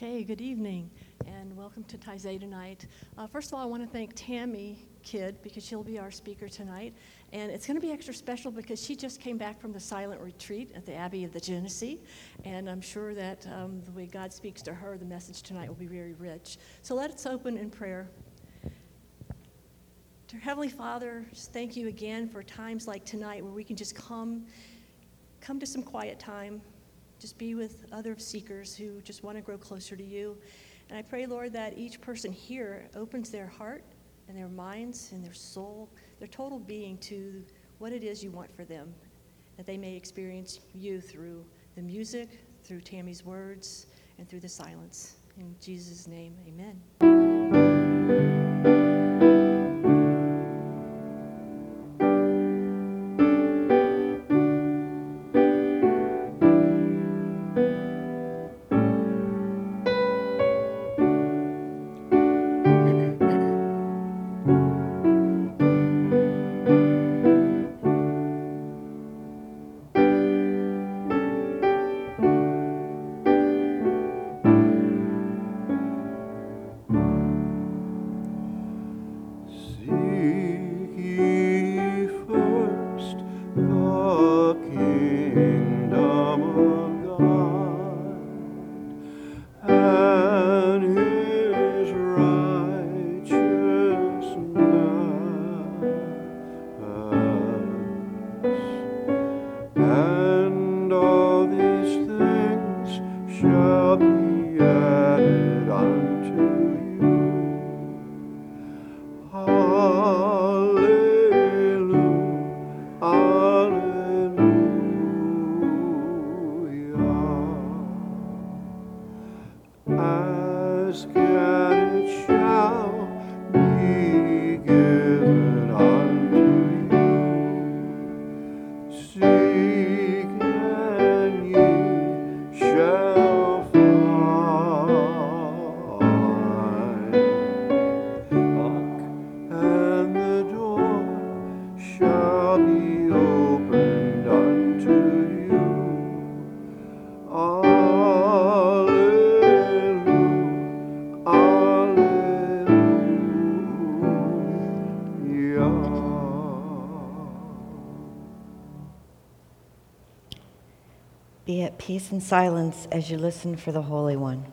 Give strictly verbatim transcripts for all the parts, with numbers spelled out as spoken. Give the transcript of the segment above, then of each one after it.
Okay, good evening, and welcome to Taizé tonight. Uh, first of all, I want to thank Tammy Kidd, because she'll be our speaker tonight. And it's going to be extra special because she just came back from the silent retreat at the Abbey of the Genesee. And I'm sure that um, the way God speaks to her, the message tonight will be very rich. So let's open in prayer. Dear Heavenly Father, just thank you again for times like tonight where we can just come, come to some quiet time, just be with other seekers who just want to grow closer to you. And I pray, Lord, that each person here opens their heart and their minds and their soul, their total being to what it is you want for them, that they may experience you through the music, through Tammy's words, and through the silence. In Jesus' name, amen. Be at peace and silence as you listen for the Holy One.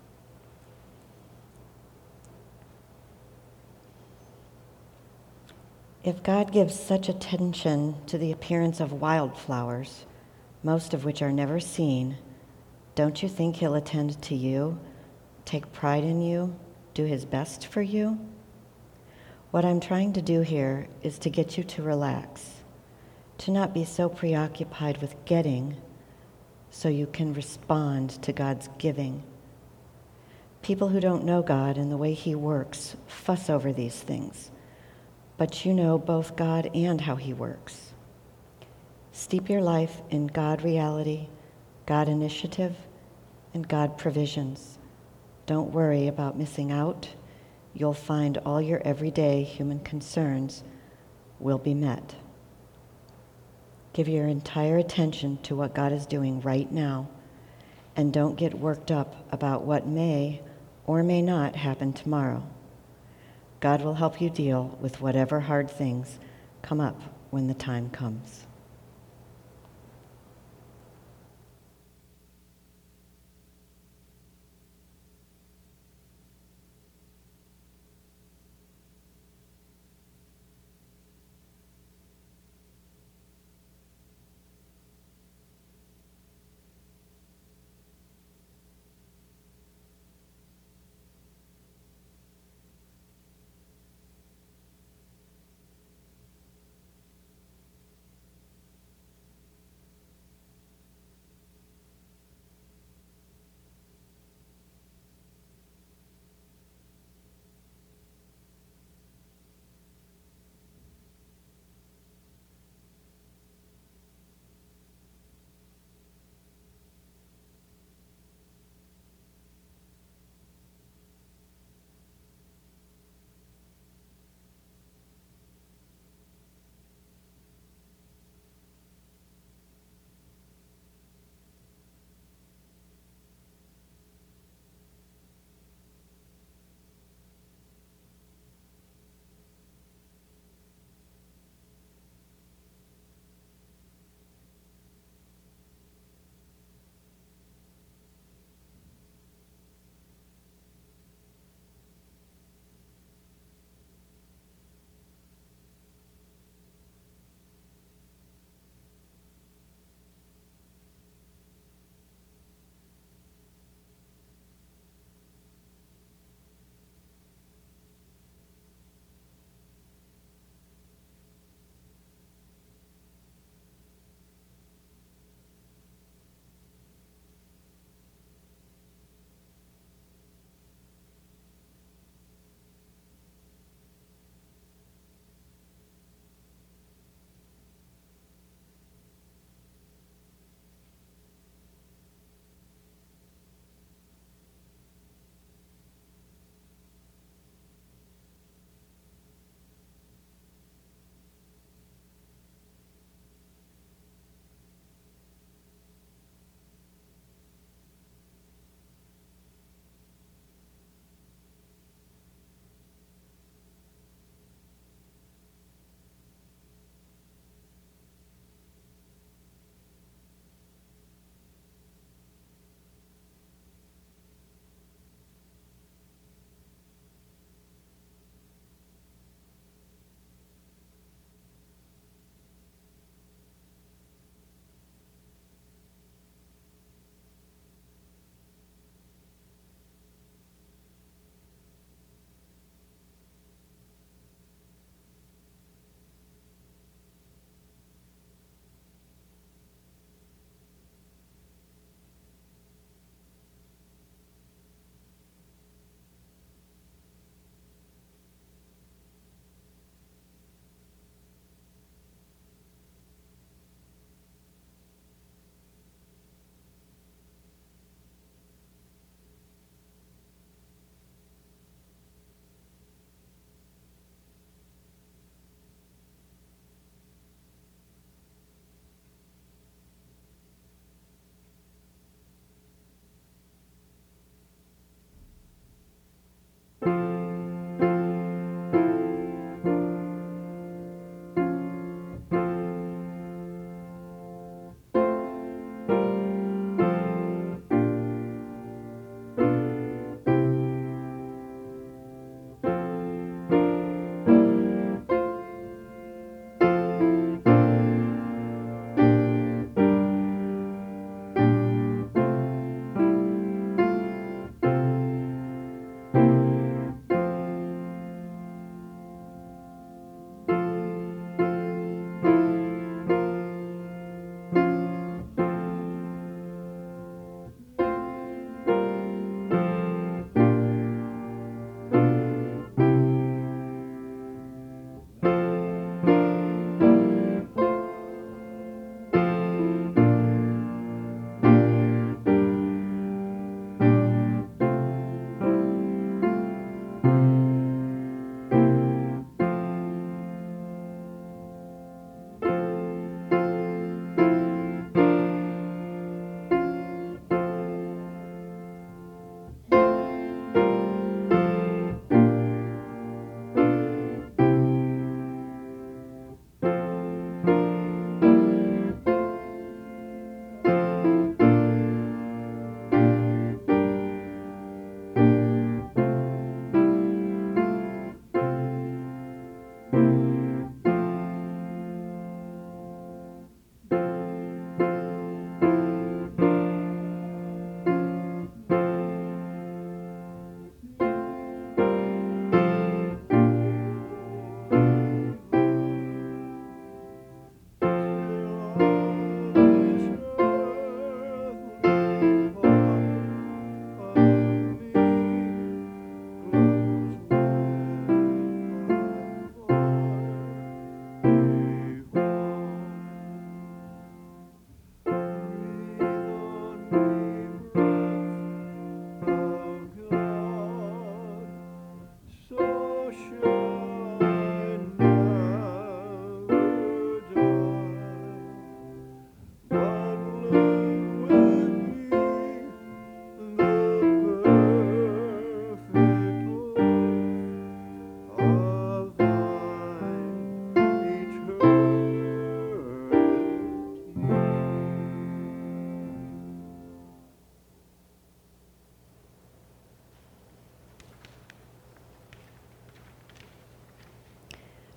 If God gives such attention to the appearance of wildflowers, most of which are never seen, don't you think he'll attend to you, take pride in you, do his best for you? What I'm trying to do here is to get you to relax, to not be so preoccupied with getting so you can respond to God's giving. People who don't know God and the way he works fuss over these things, but you know both God and how he works. Steep your life in God reality, God initiative, and God provisions. Don't worry about missing out. You'll find all your everyday human concerns will be met. Give your entire attention to what God is doing right now, and don't get worked up about what may or may not happen tomorrow. God will help you deal with whatever hard things come up when the time comes.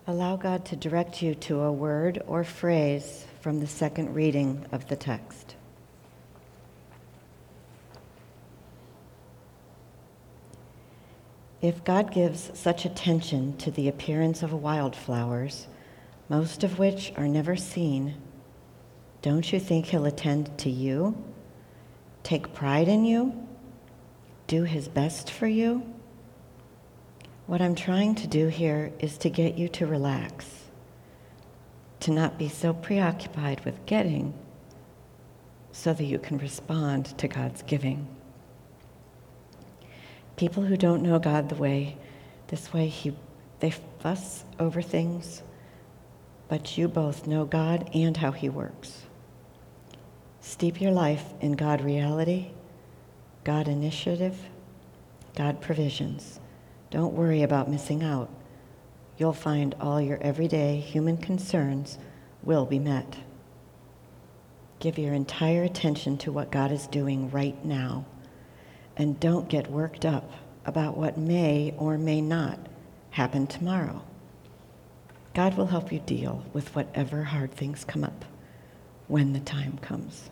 Allow God to direct you to a word or phrase from the second reading of the text. If God gives such attention to the appearance of wildflowers, most of which are never seen, don't you think he'll attend to you, take pride in you, do his best for you? What I'm trying to do here is to get you to relax, to not be so preoccupied with getting so that you can respond to God's giving. People who don't know God the way, this way, he, they fuss over things, but you both know God and how he works. Steep your life in God reality, God initiative, God provisions. Don't worry about missing out. You'll find all your everyday human concerns will be met. Give your entire attention to what God is doing right now, and don't get worked up about what may or may not happen tomorrow. God will help you deal with whatever hard things come up when the time comes.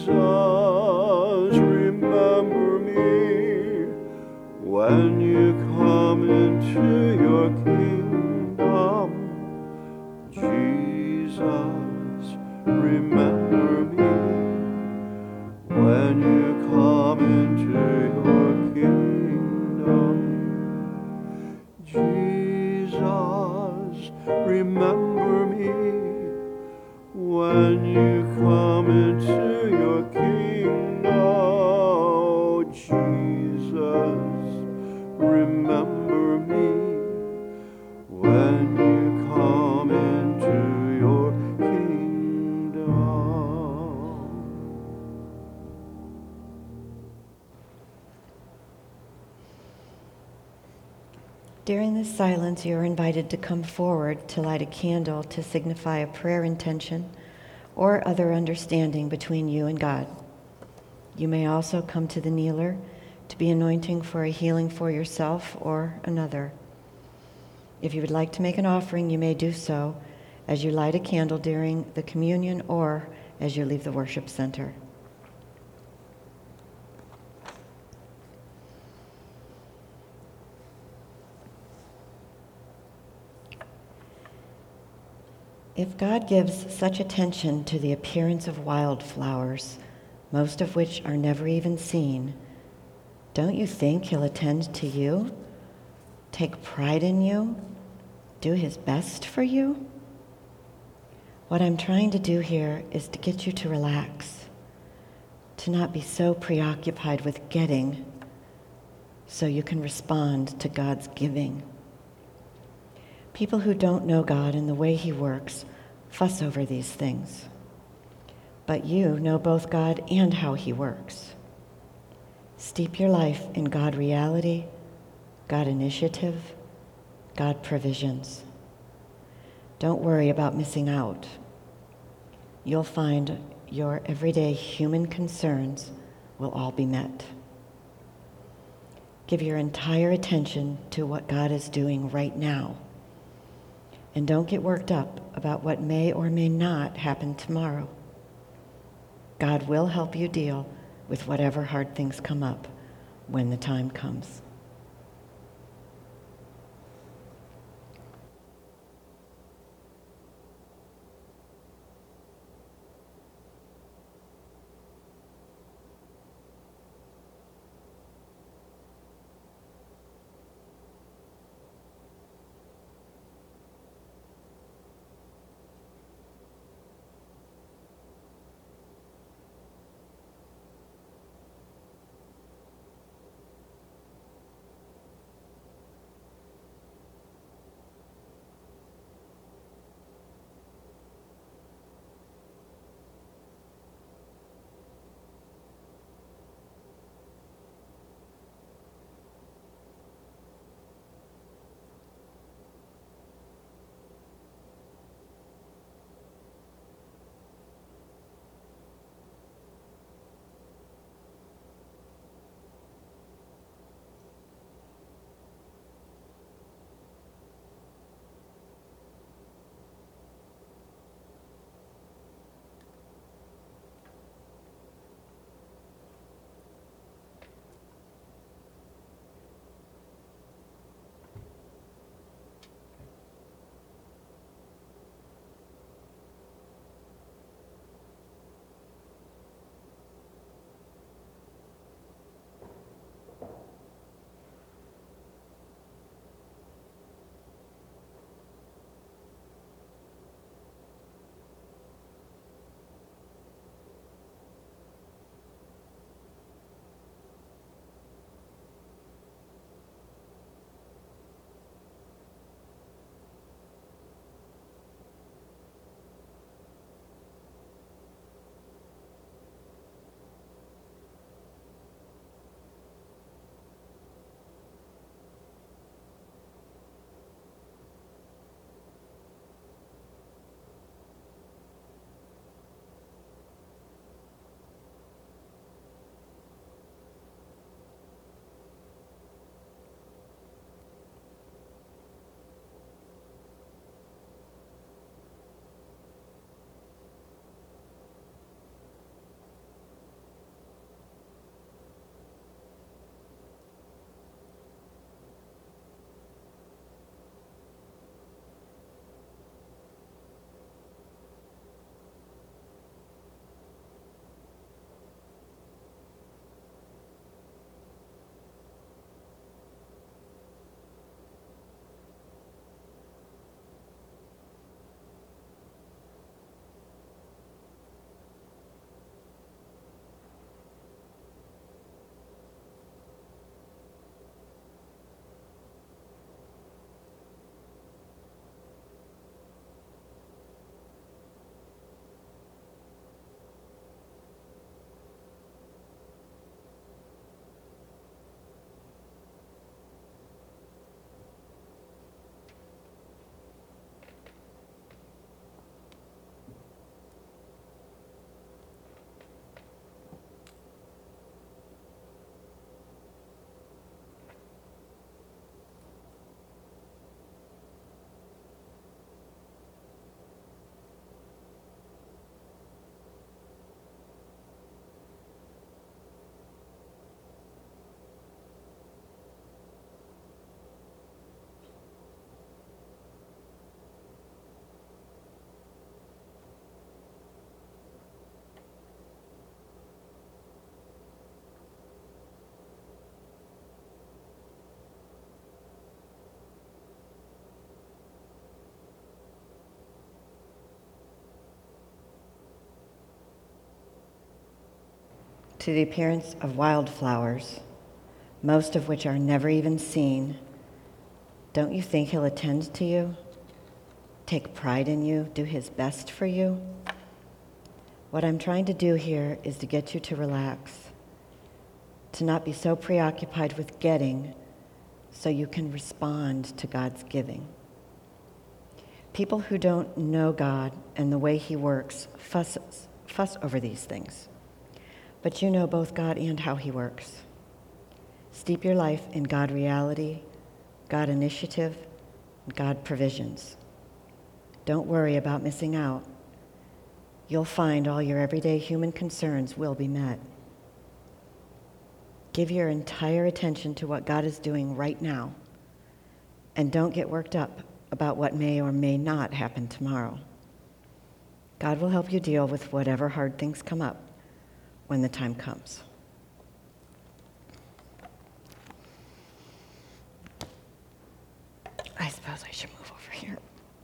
remember me when you come into your kingdom. Jesus, remember me when you come into your kingdom. Jesus, remember me when you come into your kingdom. Jesus, remember me when you come into your kingdom. During this silence, you are invited to come forward to light a candle to signify a prayer intention or other understanding between you and God. You may also come to the kneeler to be anointing for a healing for yourself or another. If you would like to make an offering, you may do so as you light a candle during the communion or as you leave the worship center. If God gives such attention to the appearance of wildflowers, most of which are never even seen, don't you think he'll attend to you, take pride in you, do his best for you? What I'm trying to do here is to get you to relax, to not be so preoccupied with getting so you can respond to God's giving. People who don't know God and the way he works fuss over these things. But you know both God and how he works. Steep your life in God reality, God initiative, God provisions. Don't worry about missing out. You'll find your everyday human concerns will all be met. Give your entire attention to what God is doing right now. And don't get worked up about what may or may not happen tomorrow. God will help you deal with whatever hard things come up when the time comes. to the appearance of wildflowers, most of which are never even seen, don't you think he'll attend to you, take pride in you, do his best for you? What I'm trying to do here is to get you to relax, to not be so preoccupied with getting so you can respond to God's giving. People who don't know God and the way he works fuss, fuss over these things. But you know both God and how he works. Steep your life in God reality, God initiative, and God provisions. Don't worry about missing out. You'll find all your everyday human concerns will be met. Give your entire attention to what God is doing right now, and don't get worked up about what may or may not happen tomorrow. God will help you deal with whatever hard things come up when the time comes. I suppose I should move over here.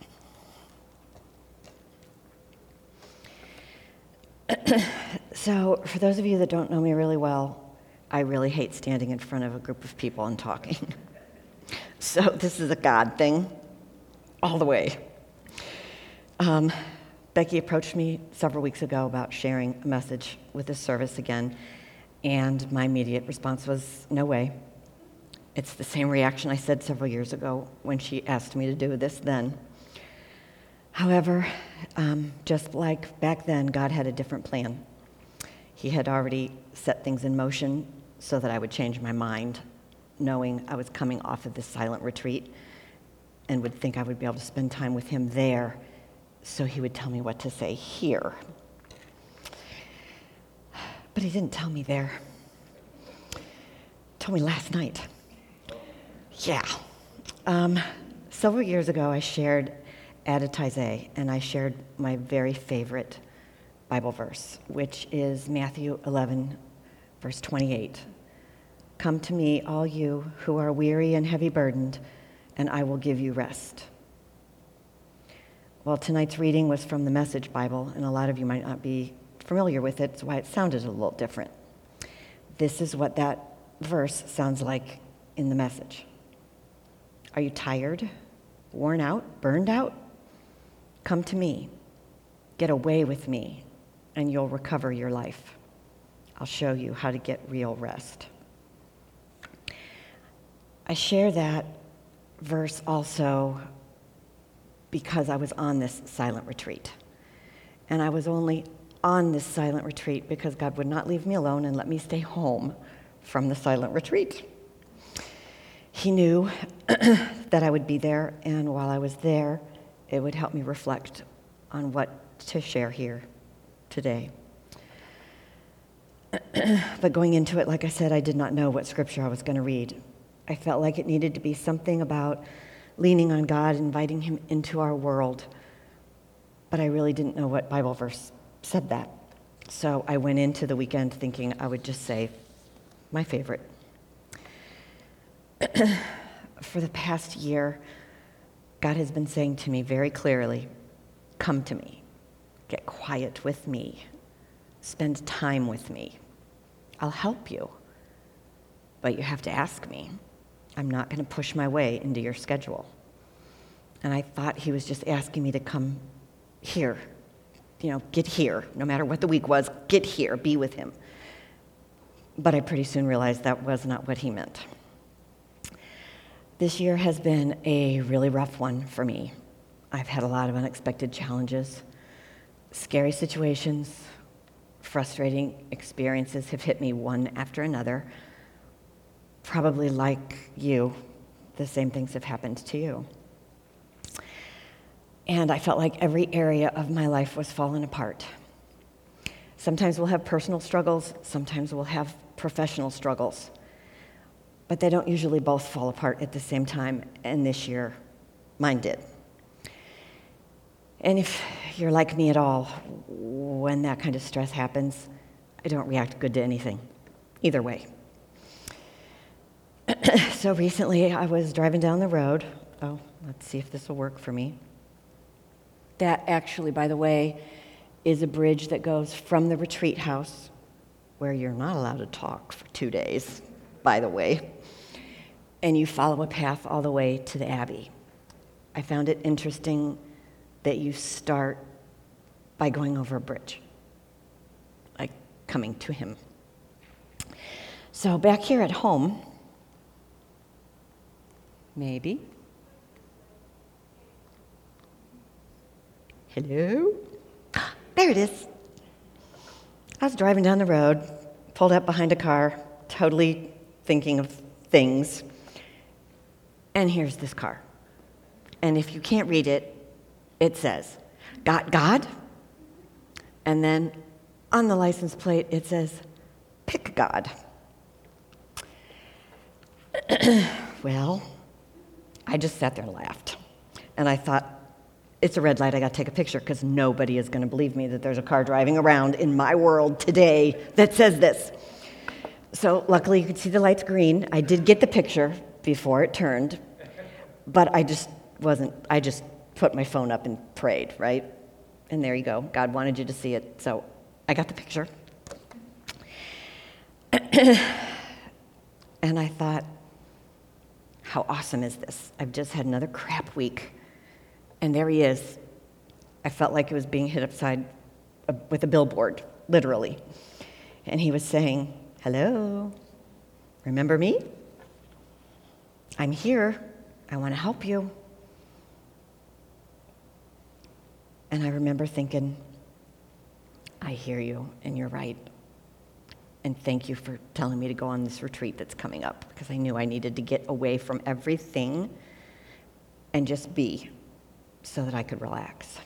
So, for those of you that don't know me really well, I really hate standing in front of a group of people and talking. So this is a God thing, all the way. Um, Becky approached me several weeks ago about sharing a message with this service again, and my immediate response was, no way. It's the same reaction I said several years ago when she asked me to do this then. However, um, just like back then, God had a different plan. He had already set things in motion so that I would change my mind, knowing I was coming off of this silent retreat and would think I would be able to spend time with him there, so he would tell me what to say here. But he didn't tell me there. He told me last night. Yeah. Um, several years ago, I shared Aditize, and I shared my very favorite Bible verse, which is Matthew eleven, verse twenty-eight. Come to me, all you who are weary and heavy burdened, and I will give you rest. Well, tonight's reading was from the Message Bible, and a lot of you might not be familiar with it, that's why it sounded a little different. This is what that verse sounds like in the Message. Are you tired, worn out, burned out? Come to me, get away with me, and you'll recover your life. I'll show you how to get real rest. I share that verse also because I was on this silent retreat. And I was only on this silent retreat because God would not leave me alone and let me stay home from the silent retreat. He knew that I would be there, and while I was there, it would help me reflect on what to share here today. But going into it, like I said, I did not know what scripture I was going to read. I felt like it needed to be something about leaning on God, inviting him into our world. But I really didn't know what Bible verse said that. So I went into the weekend thinking I would just say my favorite. For the past year, God has been saying to me very clearly, come to me, get quiet with me, spend time with me. I'll help you, but you have to ask me. I'm not going to push my way into your schedule. And I thought he was just asking me to come here, you know, get here, no matter what the week was, get here, be with him. But I pretty soon realized that was not what he meant. This year has been a really rough one for me. I've had a lot of unexpected challenges, scary situations, frustrating experiences have hit me one after another. Probably like you, the same things have happened to you. And I felt like every area of my life was falling apart. Sometimes we'll have personal struggles, sometimes we'll have professional struggles. But they don't usually both fall apart at the same time, and this year, mine did. And if you're like me at all, when that kind of stress happens, I don't react good to anything, either way. So recently, I was driving down the road. Oh, let's see if this will work for me. That actually, by the way, is a bridge that goes from the retreat house where you're not allowed to talk for two days, by the way, and you follow a path all the way to the Abbey. I found it interesting that you start by going over a bridge, like coming to him. So back here at home, maybe. Hello? There it is. I was driving down the road, pulled up behind a car, totally thinking of things, and here's this car. And if you can't read it, it says, "Got God?" And then on the license plate, it says, "Pick God." Well, I just sat there and laughed. And I thought, it's a red light, I gotta take a picture, because nobody is gonna believe me that there's a car driving around in my world today that says this. So luckily you could see the light's green. I did get the picture before it turned, but I just wasn't, I just put my phone up and prayed, right? And there you go, God wanted you to see it, so I got the picture. And I thought, how awesome is this? I've just had another crap week. And there he is. I felt like it was being hit upside uh, with a billboard, literally. And he was saying, "Hello, remember me? I'm here. I want to help you." And I remember thinking, I hear you, and you're right. And thank you for telling me to go on this retreat that's coming up, because I knew I needed to get away from everything and just be, so that I could relax.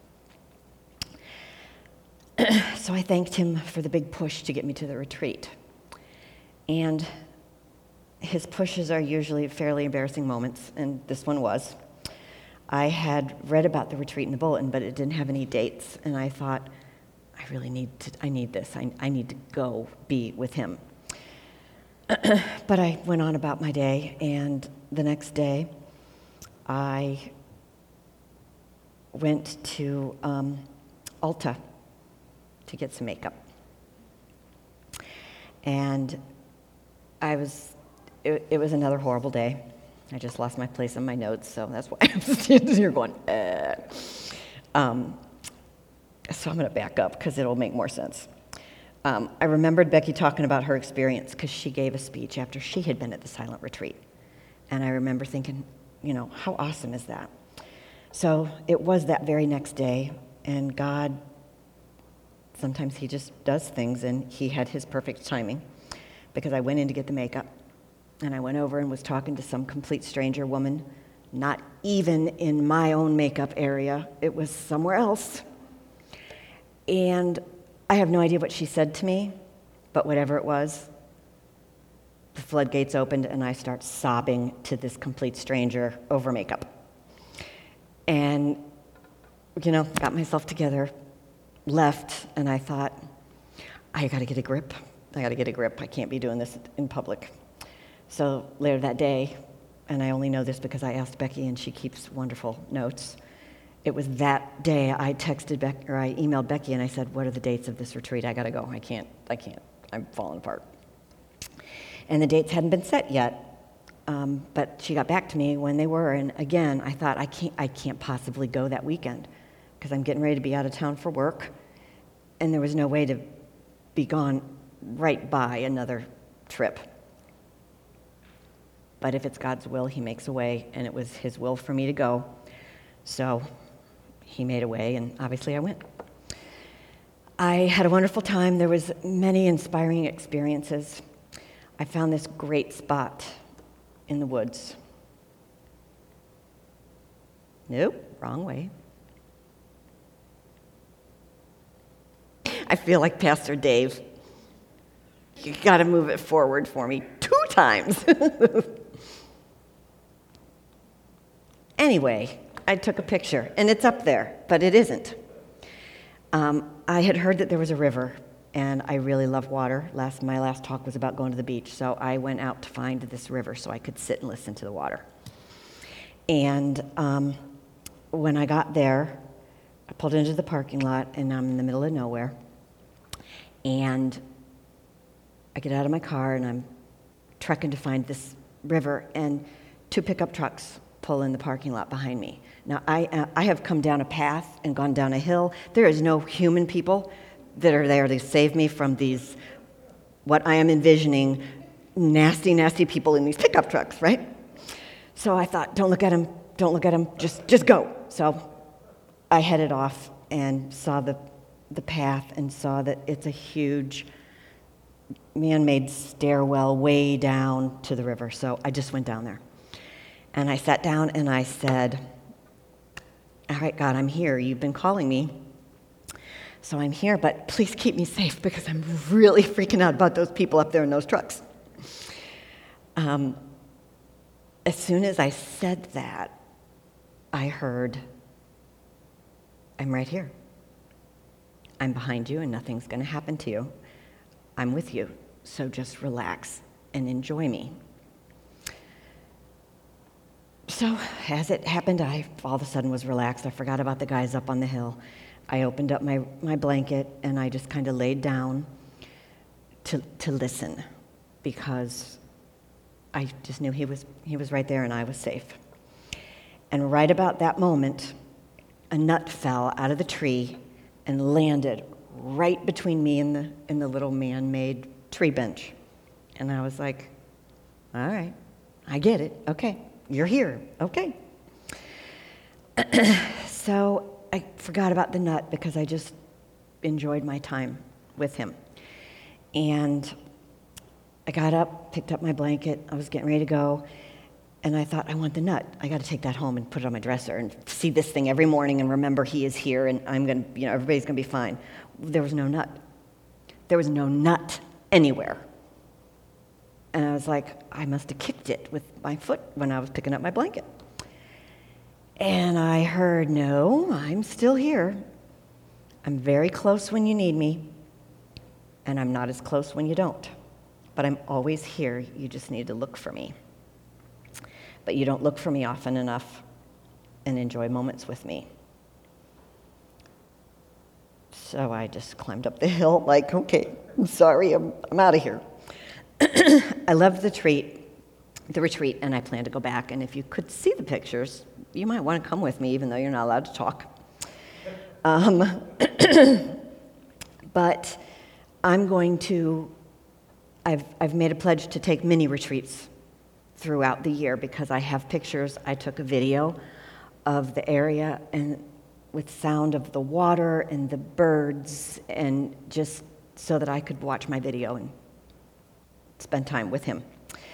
So I thanked him for the big push to get me to the retreat. And his pushes are usually fairly embarrassing moments, and this one was. I had read about the retreat in the bulletin, but it didn't have any dates, and I thought, I really need to, I need this. I, I need to go be with him. But I went on about my day, and the next day, I went to um, Ulta to get some makeup. And I was, it, it was another horrible day. I just lost my place in my notes, so that's why I'm standing here going, uh. Um, so I'm going to back up because it'll make more sense. Um, I remembered Becky talking about her experience because she gave a speech after she had been at the silent retreat. And I remember thinking, you know, how awesome is that? So it was that very next day, and God, sometimes he just does things, and he had his perfect timing, because I went in to get the makeup, and I went over and was talking to some complete stranger woman, not even in my own makeup area. It was somewhere else. And I have no idea what she said to me, but whatever it was, the floodgates opened, and I start sobbing to this complete stranger over makeup. And, you know, got myself together, left, and I thought, I gotta get a grip. I gotta get a grip. I can't be doing this in public. So later that day, and I only know this because I asked Becky, and she keeps wonderful notes. It was that day I texted Becky, or I emailed Becky, and I said, "What are the dates of this retreat? I gotta go. I can't. I can't. I'm falling apart." And the dates hadn't been set yet, um, but she got back to me when they were. And again, I thought, I can't. I can't possibly go that weekend because I'm getting ready to be out of town for work, and there was no way to be gone right by another trip. But if it's God's will, he makes a way, and it was his will for me to go. So he made a way, and obviously I went. I had a wonderful time. There was many inspiring experiences. I found this great spot in the woods. Nope, wrong way. I feel like Pastor Dave. You got to move it forward for me two times. Anyway, I took a picture, and it's up there, but it isn't. Um, I had heard that there was a river, and I really love water. Last, my last talk was about going to the beach, so I went out to find this river so I could sit and listen to the water. And um, when I got there, I pulled into the parking lot, and I'm in the middle of nowhere. And I get out of my car and I'm trekking to find this river, and two pickup trucks pull in the parking lot behind me. Now, I, uh, I have come down a path and gone down a hill. There is no human people that are there to save me from these, what I am envisioning, nasty, nasty people in these pickup trucks, right? So I thought, don't look at them, don't look at them, just, just go. So I headed off and saw the, the path and saw that it's a huge man-made stairwell way down to the river. So I just went down there. And I sat down and I said, all right, God, I'm here. You've been calling me. So I'm here, but please keep me safe because I'm really freaking out about those people up there in those trucks. Um, as soon as I said that, I heard, I'm right here. I'm behind you and nothing's going to happen to you. I'm with you, so just relax and enjoy me. So as it happened, I all of a sudden was relaxed. I forgot about the guys up on the hill. I opened up my, my blanket and I just kind of laid down to to listen because I just knew he was he was right there and I was safe. And right about that moment, a nut fell out of the tree and landed right between me and the and the little man-made tree bench. And I was like, all right, I get it. Okay. You're here, okay. So I forgot about the nut because I just enjoyed my time with him. And I got up, picked up my blanket, I was getting ready to go, and I thought, I want the nut. I got to take that home and put it on my dresser and see this thing every morning and remember he is here and I'm going to, you know, everybody's going to be fine. There was no nut. There was no nut anywhere. And I was like, I must have kicked it with my foot when I was picking up my blanket. And I heard, no, I'm still here. I'm very close when you need me, and I'm not as close when you don't. But I'm always here. You just need to look for me. But you don't look for me often enough and enjoy moments with me. So I just climbed up the hill like, okay, I'm sorry, I'm, I'm out of here. I loved the treat, the retreat, and I plan to go back. And if you could see the pictures, you might want to come with me, even though you're not allowed to talk. Um, but I'm going to, I've, I've made a pledge to take mini retreats throughout the year because I have pictures. I took a video of the area and with sound of the water and the birds, and just so that I could watch my video and spend time with him.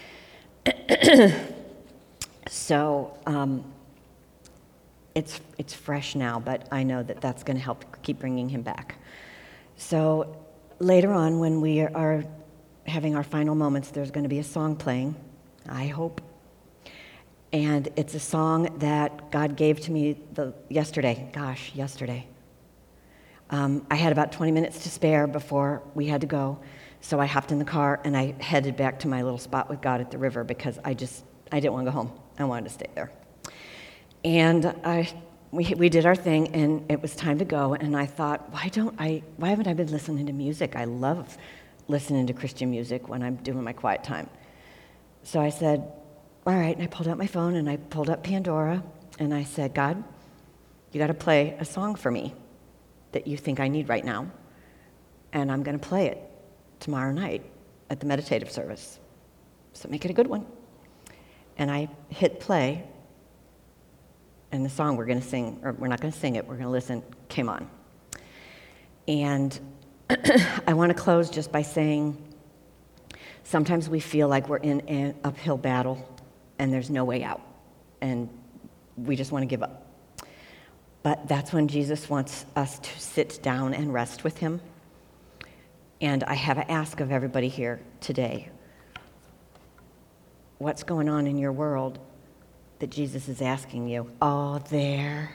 So um, it's it's fresh now, but I know that that's going to help keep bringing him back. So later on, when we are having our final moments, there's going to be a song playing, I hope. And it's a song that God gave to me the, yesterday. Gosh, yesterday. Um, I had about twenty minutes to spare before we had to go. So I hopped in the car and I headed back to my little spot with God at the river because I just, I didn't want to go home. I wanted to stay there. And I, we, we did our thing and it was time to go. And I thought, why don't I, why haven't I been listening to music? I love listening to Christian music when I'm doing my quiet time. So I said, all right. And I pulled out my phone and I pulled up Pandora and I said, God, you got to play a song for me that you think I need right now. And I'm going to play it tomorrow night at the meditative service. So make it a good one. And I hit play, and the song we're going to sing, or we're not going to sing it, we're going to listen, came on. And I want to close just by saying, sometimes we feel like we're in an uphill battle, and there's no way out, and we just want to give up. But that's when Jesus wants us to sit down and rest with him. And I have an ask of everybody here today. What's going on in your world that Jesus is asking you? Oh, there.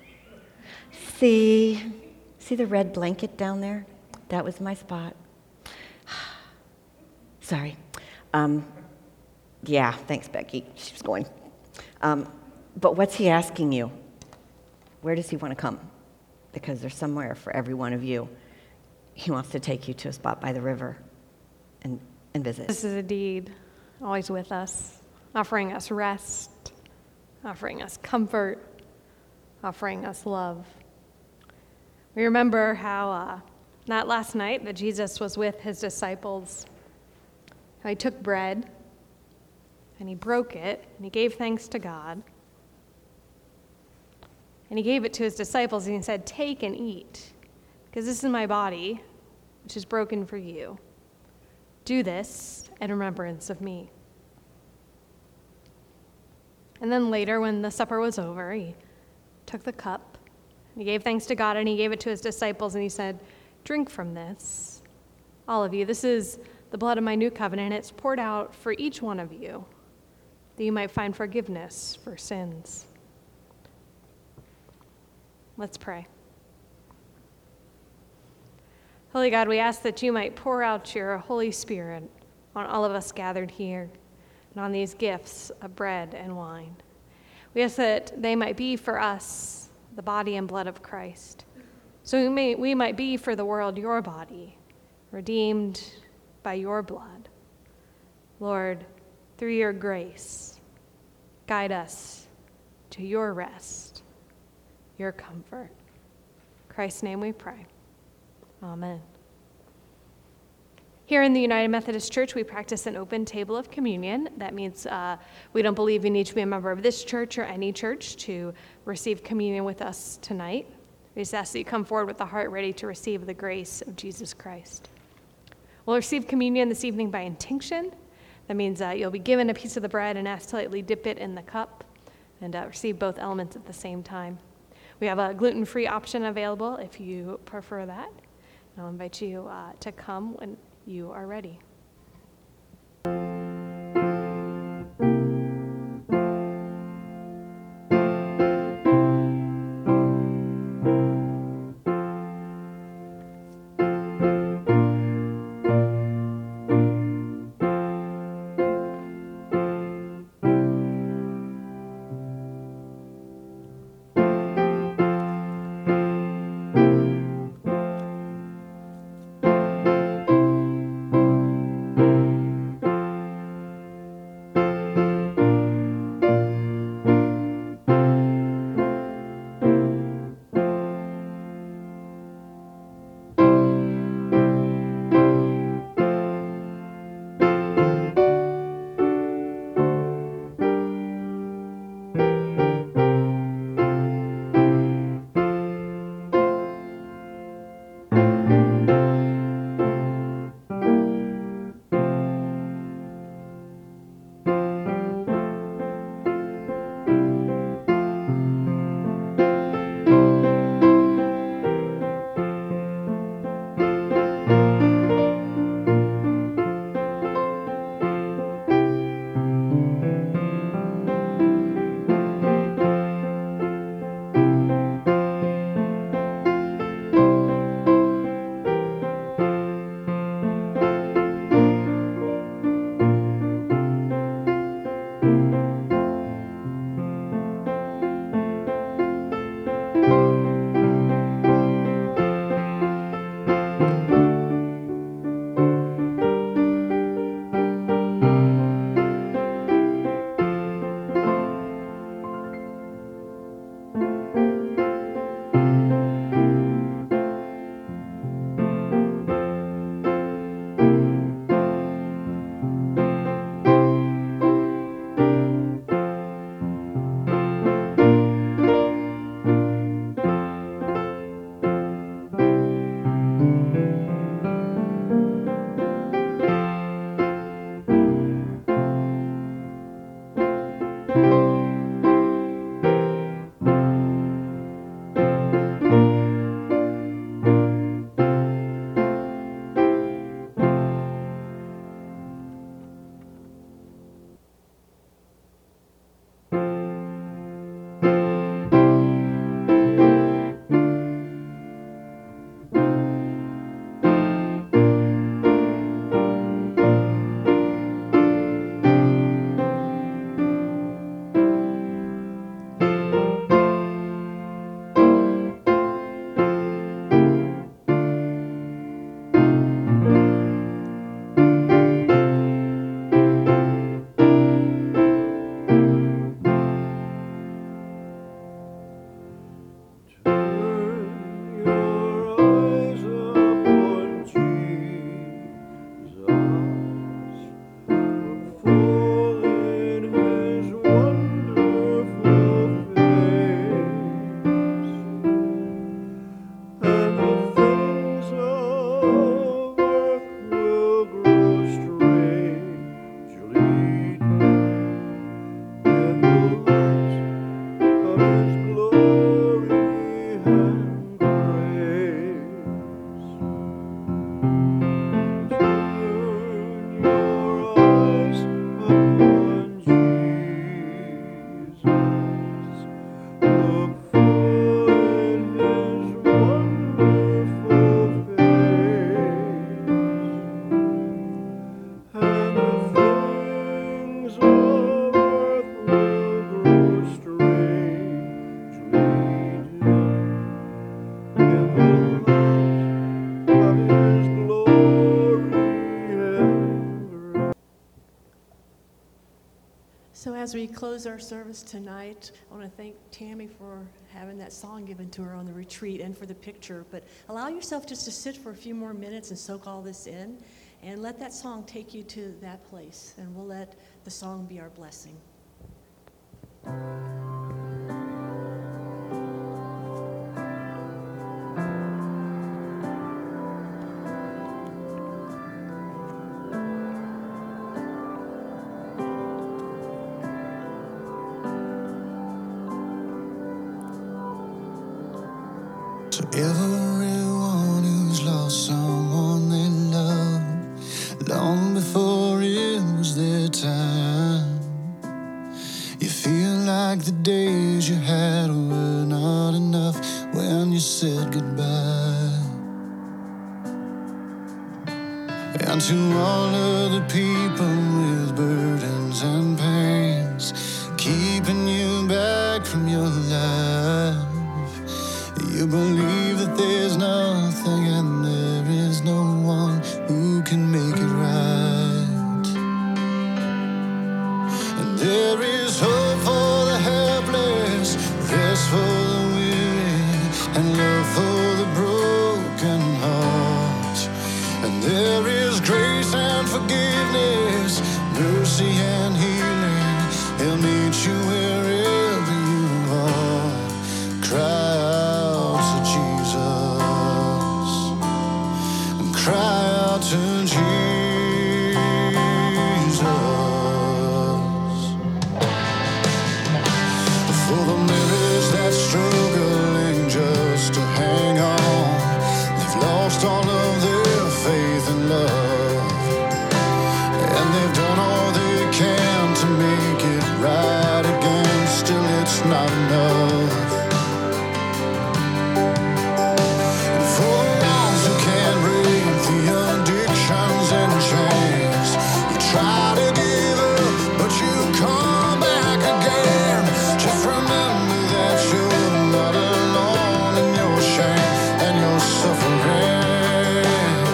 See? See the red blanket down there? That was my spot. Sorry. Um, yeah, thanks, Becky. She was going. Um, but what's he asking you? Where does he want to come? Because there's somewhere for every one of you. He wants to take you to a spot by the river and, and visit. This is indeed always with us, offering us rest, offering us comfort, offering us love. We remember how uh, that last night that Jesus was with his disciples, how he took bread and he broke it and he gave thanks to God. And he gave it to his disciples and he said, "Take and eat, because this is my body, which is broken for you. Do this in remembrance of me." And then later, when the supper was over, he took the cup, and he gave thanks to God, and he gave it to his disciples, and he said, "Drink from this, all of you. This is the blood of my new covenant, and it's poured out for each one of you, that you might find forgiveness for sins." Let's pray. Holy God, we ask that you might pour out your Holy Spirit on all of us gathered here and on these gifts of bread and wine. We ask that they might be for us the body and blood of Christ, so we, may, we might be for the world your body, redeemed by your blood. Lord, through your grace, guide us to your rest, your comfort. In Christ's name we pray. Amen. Here in the United Methodist Church, we practice an open table of communion. That means uh, we don't believe you need to be a member of this church or any church to receive communion with us tonight. We just ask that you come forward with the heart ready to receive the grace of Jesus Christ. We'll receive communion this evening by intinction. That means uh, you'll be given a piece of the bread and asked to lightly dip it in the cup and uh, receive both elements at the same time. We have a gluten-free option available if you prefer that. And I'll invite you uh, to come when you are ready. So as we close our service tonight, I want to thank Tammy for having that song given to her on the retreat and for the picture. But allow yourself just to sit for a few more minutes and soak all this in, and let that song take you to that place. And we'll let the song be our blessing. To everyone who's lost someone they love, long before it was their time, you feel like the days you had were not enough when you said goodbye. And to all of the people with burdens and pains, keeping you back from your life, you believe that there's nothing and there is no one who can make it right. And there is hope for the helpless, rest for the weary, and love for the broken heart. And there is grace and forgiveness, mercy and healing. He'll meet you wherever you are. Cry cry out to Jesus. For the mirrors that struggling just to hang on, they've lost all of their faith and love, and they've done all they can to make it right again. Still it's not enough. Try to give up, but you come back again. Just remember that you're not alone in your shame and your suffering.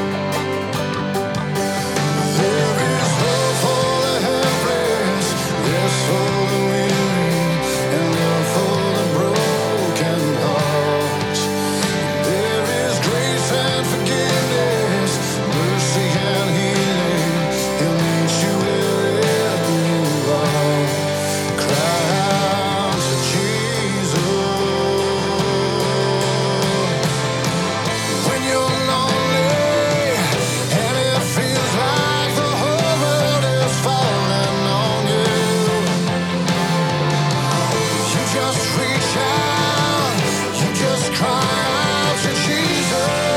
There is hope for the helpless, rest for the weary, and love for the broken heart. There is grace and forgiveness, mercy and healing. He'll meet you wherever you are. Cry out to Jesus. When you're lonely and it feels like the whole world is falling on you, you just reach out, you just cry out to Jesus.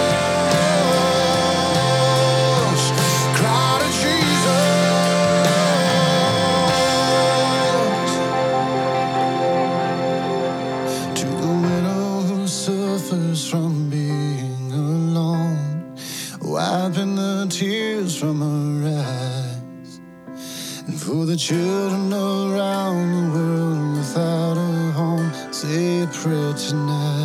Cry to Jesus. To the widow who suffers from being alone, wiping the tears from her eyes, and for the children around the world without a home, say a prayer tonight.